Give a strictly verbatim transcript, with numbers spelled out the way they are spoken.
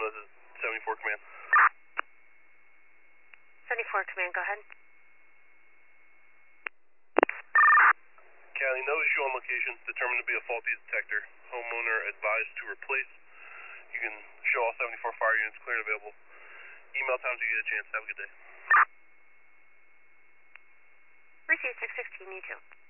this is seventy-four Command. seventy-four Command, go ahead. Cali, no issue on location. Determined to be a faulty detector. Homeowner advised to replace. You can show all seventy-four fire units clear and available. Email times you get a chance. Have a good day. Receive six sixteen, you too.